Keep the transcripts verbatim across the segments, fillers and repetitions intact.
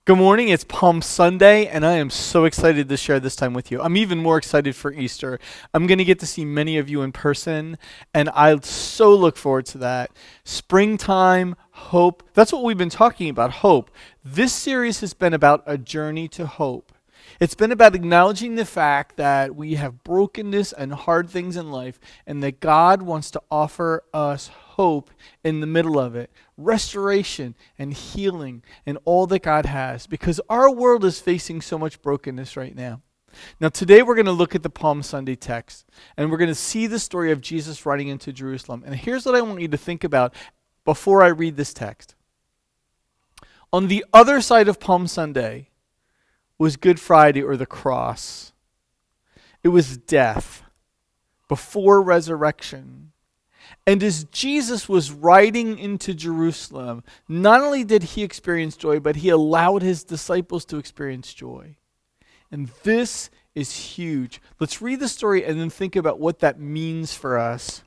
Good morning. It's Palm Sunday, and I am so excited to share this time with you. I'm even more excited for Easter. I'm going to get to see many of you in person, and I so look forward to that. Springtime, hope. That's what we've been talking about, hope. This series has been about a journey to hope. It's been about acknowledging the fact that we have brokenness and hard things in life, and that God wants to offer us hope in the middle of it. Restoration and healing and all that God has, because our world is facing so much brokenness right now. Now today we're going to look at the Palm Sunday text, and we're going to see the story of Jesus riding into Jerusalem. And here's what I want you to think about before I read this text. On the other side of Palm Sunday was Good Friday, or the cross. It was death before resurrection. And as Jesus was riding into Jerusalem, not only did he experience joy, but he allowed his disciples to experience joy. And this is huge. Let's read the story and then think about what that means for us.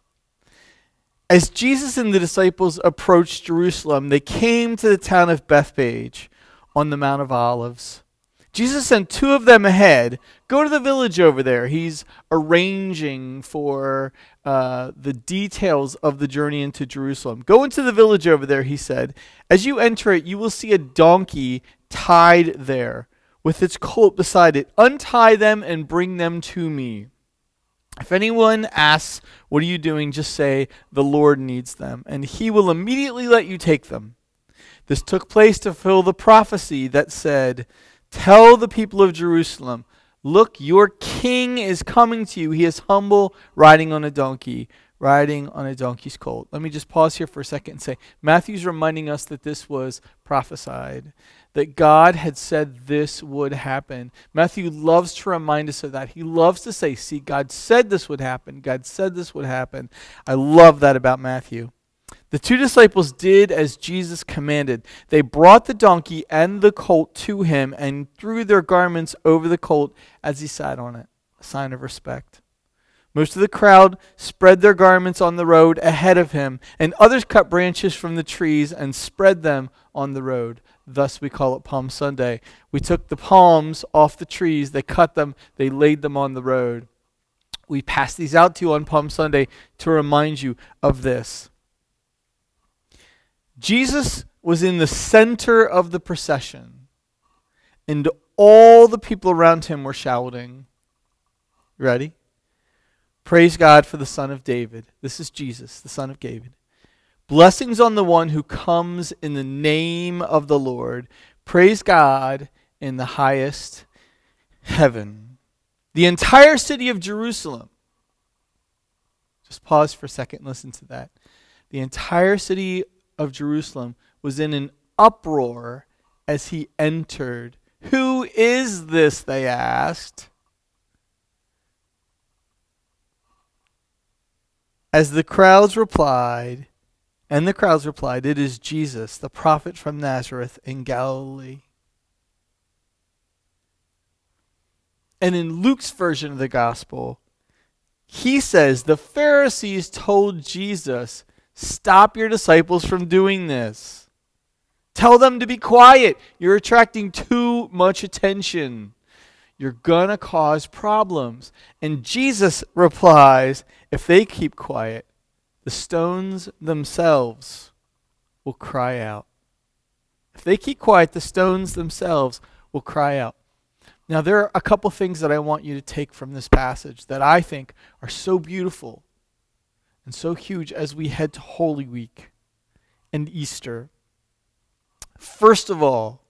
As Jesus and the disciples approached Jerusalem, they came to the town of Bethphage on the Mount of Olives. Jesus sent two of them ahead. Go to the village over there. He's arranging for uh, the details of the journey into Jerusalem. Go into the village over there, he said. As you enter it, you will see a donkey tied there with its colt beside it. Untie them and bring them to me. If anyone asks, what are you doing? Just say, the Lord needs them, and he will immediately let you take them. This took place to fulfill the prophecy that said, tell the people of Jerusalem, look, your king is coming to you. He is humble, riding on a donkey, riding on a donkey's colt. Let me just pause here for a second and say, Matthew's reminding us that this was prophesied, that God had said this would happen. Matthew loves to remind us of that. He loves to say, see, God said this would happen. God said this would happen. I love that about Matthew. The two disciples did as Jesus commanded. They brought the donkey and the colt to him and threw their garments over the colt as he sat on it, a sign of respect. Most of the crowd spread their garments on the road ahead of him, and others cut branches from the trees and spread them on the road. Thus we call it Palm Sunday. We took the palms off the trees, they cut them, they laid them on the road. We pass these out to you on Palm Sunday to remind you of this. Jesus was in the center of the procession, and all the people around him were shouting. Ready? Praise God for the Son of David. This is Jesus, the Son of David. Blessings on the one who comes in the name of the Lord. Praise God in the highest heaven. The entire city of Jerusalem. Just pause for a second and listen to that. The entire city of Jerusalem was in an uproar as he entered. Who is this? They asked. As the crowds replied, and the crowds replied, it is Jesus, the prophet from Nazareth in Galilee. And in Luke's version of the gospel, he says the Pharisees told Jesus, stop your disciples from doing this. Tell them to be quiet. You're attracting too much attention. You're going to cause problems. And Jesus replies, if they keep quiet, the stones themselves will cry out. If they keep quiet, the stones themselves will cry out. Now, there are a couple things that I want you to take from this passage that I think are so beautiful and so huge as we head to Holy Week and Easter. First of all,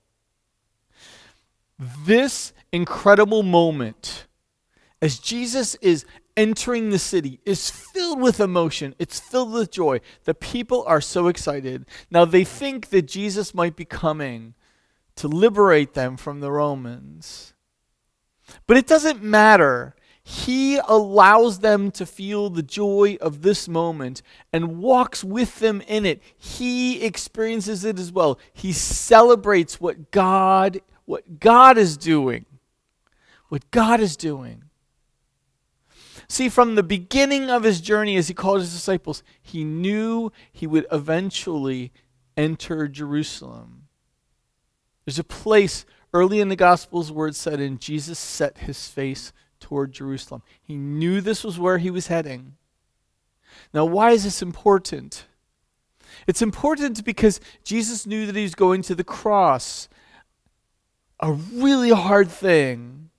this incredible moment as Jesus is entering the city is filled with emotion. It's filled with joy. The people are so excited. Now they think that Jesus might be coming to liberate them from the Romans. But it doesn't matter. He allows them to feel the joy of this moment and walks with them in it. He experiences it as well. He celebrates what God, what God is doing. What God is doing. See, from the beginning of his journey as he called his disciples, he knew he would eventually enter Jerusalem. There's a place early in the Gospels where it said, and Jesus set his face toward Jerusalem. He knew this was where he was heading. Now, why is this important? It's important because Jesus knew that he was going to the cross, a really hard thing.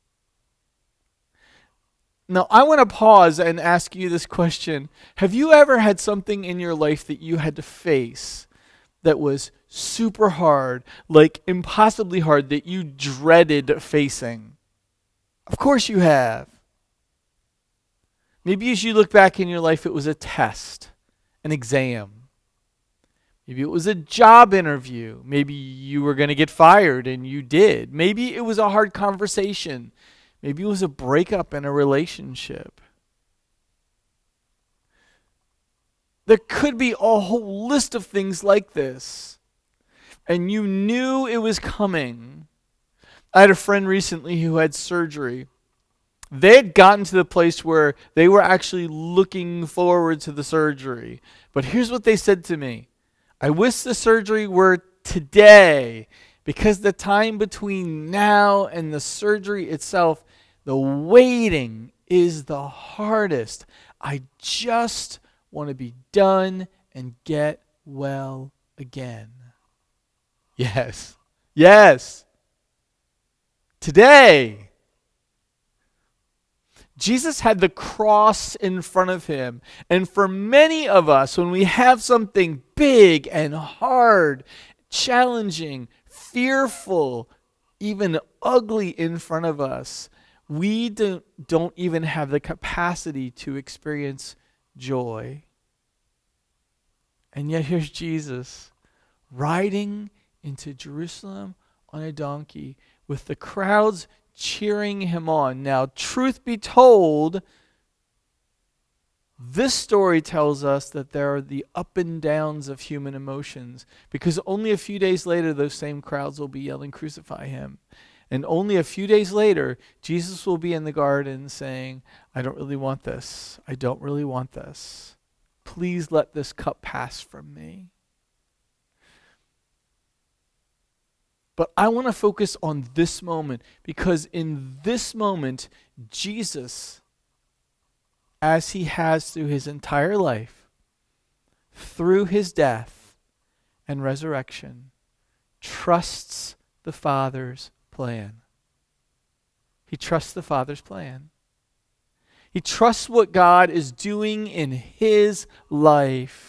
Now, I want to pause and ask you this question. Have you ever had something in your life that you had to face that was super hard, like impossibly hard, that you dreaded facing? Of course you have. Maybe as you look back in your life, it was a test, an exam. Maybe it was a job interview. Maybe you were going to get fired and you did. Maybe it was a hard conversation. Maybe it was a breakup in a relationship. There could be a whole list of things like this. And you knew it was coming. I had a friend recently who had surgery. They had gotten to the place where they were actually looking forward to the surgery. But here's what they said to me. I wish the surgery were today, because the time between now and the surgery itself, the waiting is the hardest. I just want to be done and get well again. Yes. Yes. Today. Jesus had the cross in front of him. And for many of us, when we have something big and hard, challenging, fearful, even ugly in front of us, we don't, don't even have the capacity to experience joy. And yet here's Jesus riding into Jerusalem on a donkey with the crowds cheering him on. Now, truth be told, this story tells us that there are the up and downs of human emotions, because only a few days later, those same crowds will be yelling, "Crucify him." And only a few days later, Jesus will be in the garden saying, "I don't really want this. I don't really want this. Please let this cup pass from me." But I want to focus on this moment, because in this moment, Jesus, as he has through his entire life, through his death and resurrection, trusts the Father's plan. He trusts the Father's plan. He trusts what God is doing in his life.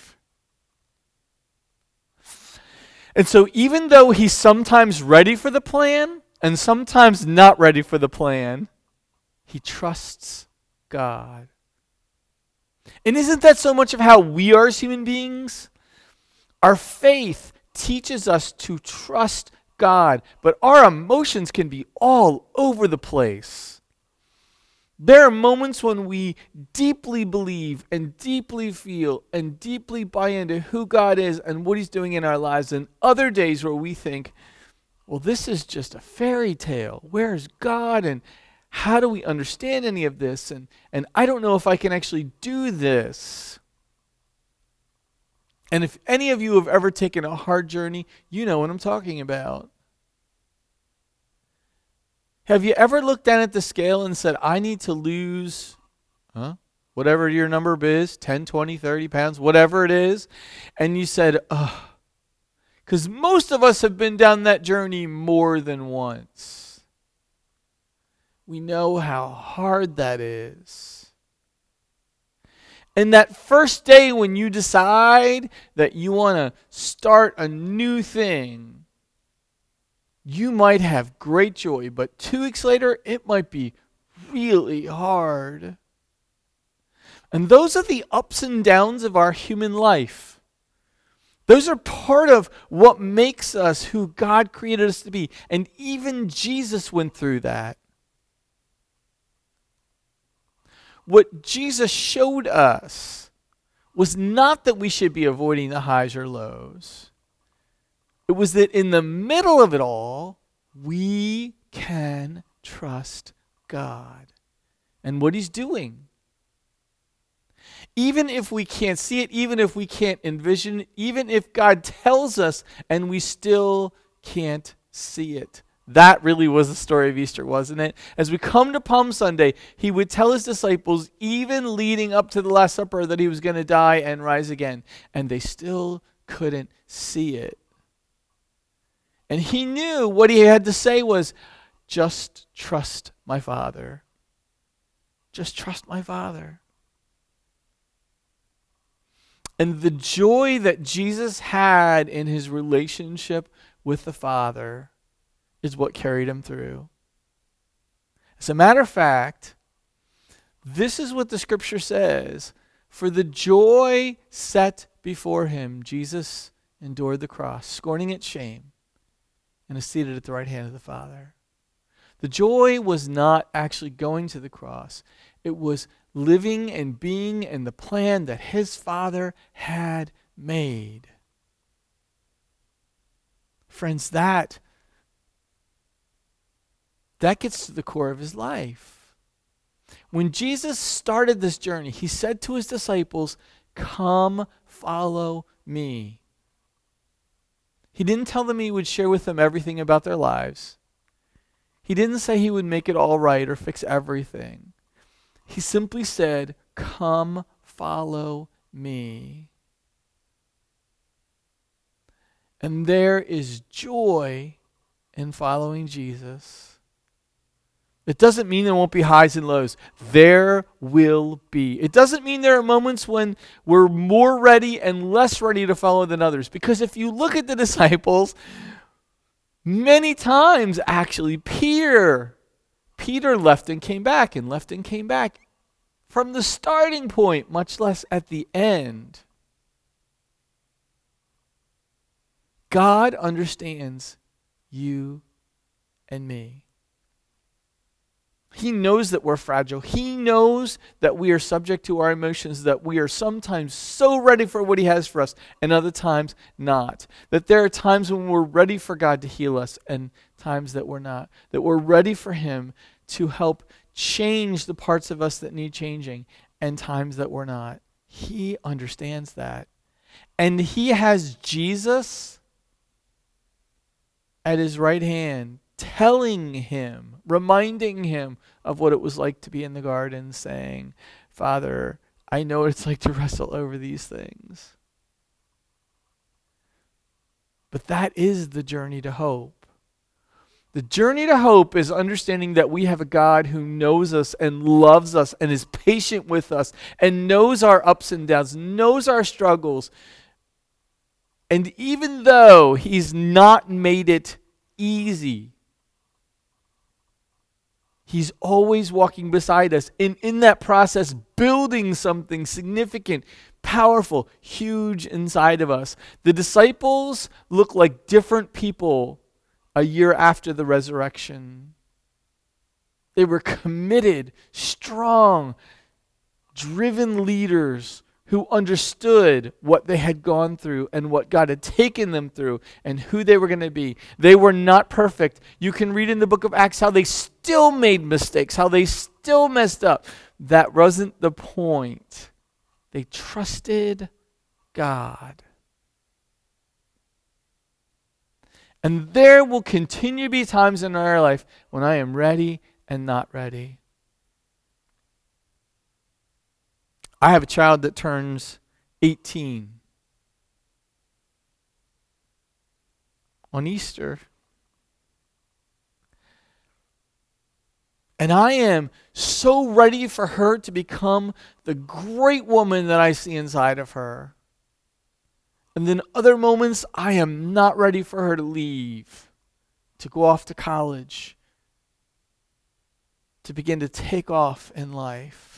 And so even though he's sometimes ready for the plan and sometimes not ready for the plan, he trusts God. And isn't that so much of how we are as human beings? Our faith teaches us to trust God, but our emotions can be all over the place. There are moments when we deeply believe and deeply feel and deeply buy into who God is and what he's doing in our lives, and other days where we think, well, this is just a fairy tale. Where's God? And how do we understand any of this? And, and I don't know if I can actually do this. And if any of you have ever taken a hard journey, you know what I'm talking about. Have you ever looked down at the scale and said, I need to lose, huh? Whatever your number is, ten, twenty, thirty pounds, whatever it is, and you said, ugh. Because most of us have been down that journey more than once. We know how hard that is. And that first day when you decide that you want to start a new thing, you might have great joy, but two weeks later, it might be really hard. And those are the ups and downs of our human life. Those are part of what makes us who God created us to be. And even Jesus went through that. What Jesus showed us was not that we should be avoiding the highs or lows. It was that in the middle of it all, we can trust God and what he's doing. Even if we can't see it, even if we can't envision it, even if God tells us and we still can't see it. That really was the story of Easter, wasn't it? As we come to Palm Sunday, he would tell his disciples, even leading up to the Last Supper, that he was going to die and rise again. And they still couldn't see it. And he knew what he had to say was, just trust my Father. Just trust my Father. And the joy that Jesus had in his relationship with the Father is what carried him through. As a matter of fact, this is what the scripture says. For the joy set before him, Jesus endured the cross, scorning its shame, and is seated at the right hand of the Father. The joy was not actually going to the cross. It was living and being in the plan that his Father had made. Friends, that That gets to the core of his life. When Jesus started this journey, he said to his disciples, "Come, follow me." He didn't tell them he would share with them everything about their lives. He didn't say he would make it all right or fix everything. He simply said, "Come, follow me." And there is joy in following Jesus. It doesn't mean there won't be highs and lows. There will be. It doesn't mean there are moments when we're more ready and less ready to follow than others. Because if you look at the disciples, many times actually Peter, Peter left and came back and left and came back from the starting point, much less at the end. God understands you and me. He knows that we're fragile. He knows that we are subject to our emotions, that we are sometimes so ready for what he has for us and other times not. That there are times when we're ready for God to heal us and times that we're not. That we're ready for him to help change the parts of us that need changing and times that we're not. He understands that. And he has Jesus at his right hand, telling him, reminding him of what it was like to be in the garden, saying, "Father, I know what it's like to wrestle over these things." But that is the journey to hope. The journey to hope is understanding that we have a God who knows us and loves us and is patient with us and knows our ups and downs, knows our struggles. And even though he's not made it easy, he's always walking beside us, and in that process, building something significant, powerful, huge inside of us. The disciples look like different people a year after the resurrection. They were committed, strong, driven leaders who understood what they had gone through and what God had taken them through and who they were going to be. They were not perfect. You can read in the book of Acts how they still made mistakes, how they still messed up. That wasn't the point. They trusted God. And there will continue to be times in our life when I am ready and not ready. I have a child that turns eighteen on Easter. And I am so ready for her to become the great woman that I see inside of her. And then other moments, I am not ready for her to leave, to go off to college, to begin to take off in life.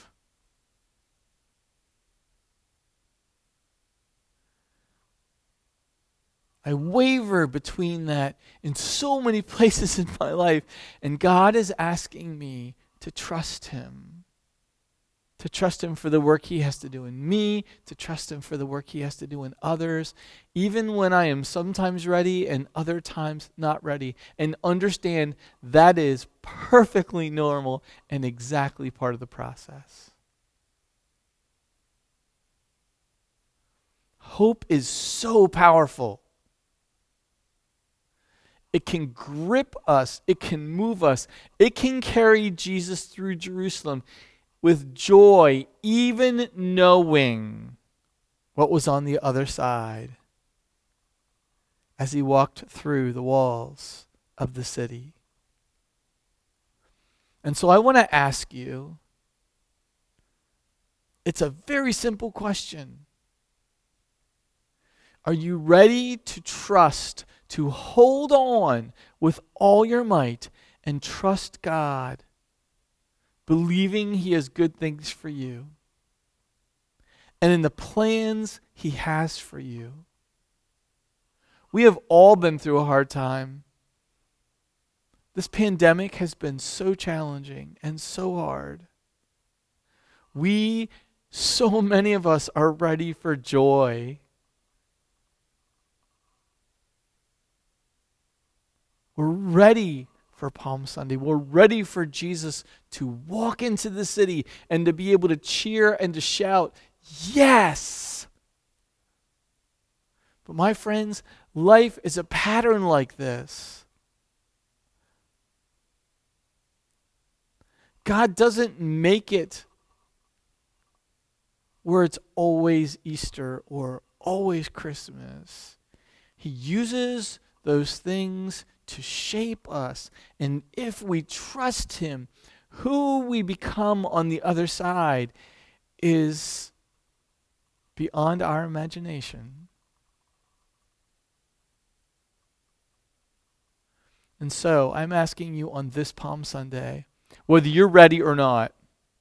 I waver between that in so many places in my life. And God is asking me to trust him. To trust him for the work he has to do in me. To trust him for the work he has to do in others. Even when I am sometimes ready and other times not ready. And understand that is perfectly normal and exactly part of the process. Hope is so powerful. It can grip us. It can move us. It can carry Jesus through Jerusalem with joy, even knowing what was on the other side as he walked through the walls of the city. And so I want to ask you, it's a very simple question. Are you ready to trust, to hold on with all your might and trust God, believing he has good things for you and in the plans he has for you? We have all been through a hard time. This pandemic has been so challenging and so hard. We, so many of us, are ready for joy. We're ready for Palm Sunday. We're ready for Jesus to walk into the city and to be able to cheer and to shout, yes! But my friends, life is a pattern like this. God doesn't make it where it's always Easter or always Christmas. He uses those things to shape us. And if we trust him, who we become on the other side is beyond our imagination. And so I'm asking you on this Palm Sunday, whether you're ready or not,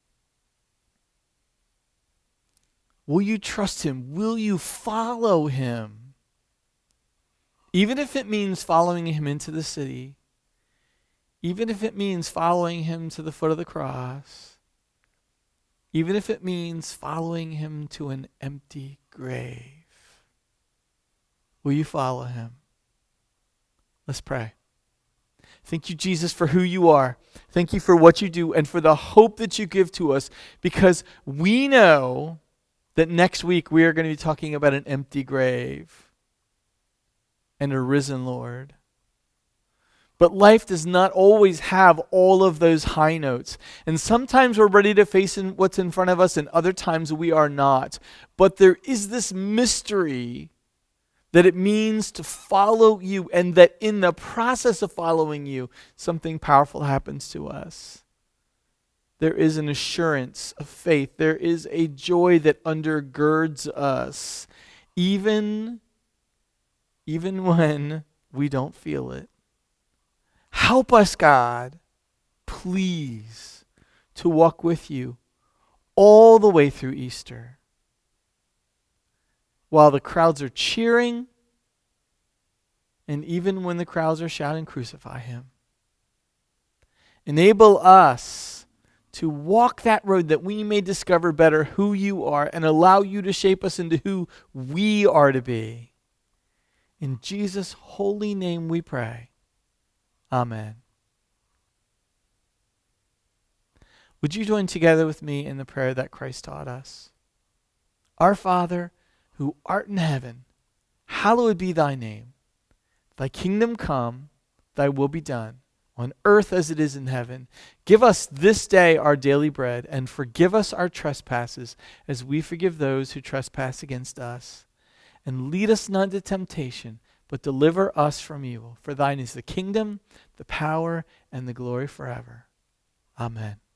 will you trust him? Will you follow him? Even if it means following him into the city, even if it means following him to the foot of the cross, even if it means following him to an empty grave, will you follow him? Let's pray. Thank you, Jesus, for who you are. Thank you for what you do and for the hope that you give to us, because we know that next week we are going to be talking about an empty grave and a risen Lord. But life does not always have all of those high notes. And sometimes we're ready to face in what's in front of us, and other times we are not. But there is this mystery that it means to follow you, and that in the process of following you, something powerful happens to us. There is an assurance of faith. There is a joy that undergirds us, even, even when we don't feel it. Help us, God, please, to walk with you all the way through Easter. While the crowds are cheering, and even when the crowds are shouting, crucify him. Enable us to walk that road that we may discover better who you are and allow you to shape us into who we are to be. In Jesus' holy name we pray. Amen. Would you join together with me in the prayer that Christ taught us? Our Father, who art in heaven, hallowed be thy name. Thy kingdom come, thy will be done, on earth as it is in heaven. Give us this day our daily bread, and forgive us our trespasses, as we forgive those who trespass against us. And lead us not into temptation, but deliver us from evil. For thine is the kingdom, the power, and the glory forever. Amen.